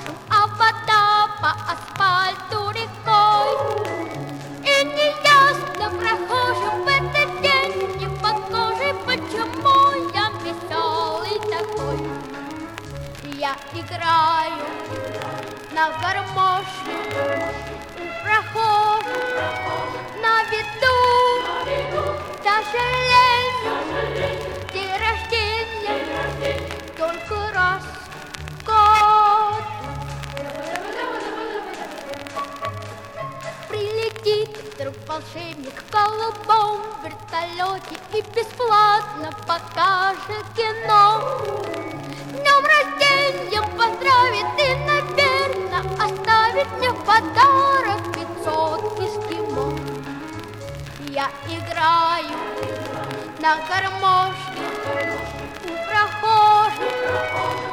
а вода по асфальту рекой. И неясно прохожим в этот день, не похожий, почему я веселый такой. Я играю на гармошке у прохожих, на виду, сожалению, день рождения только раз в год. Прилетит вдруг волшебник в голубом вертолете и бесплатно покажет кино. Днем рождения поздравит и, наверно, оставит мне в подарок 500 эскимо. Я играю на гармошке у прохожих,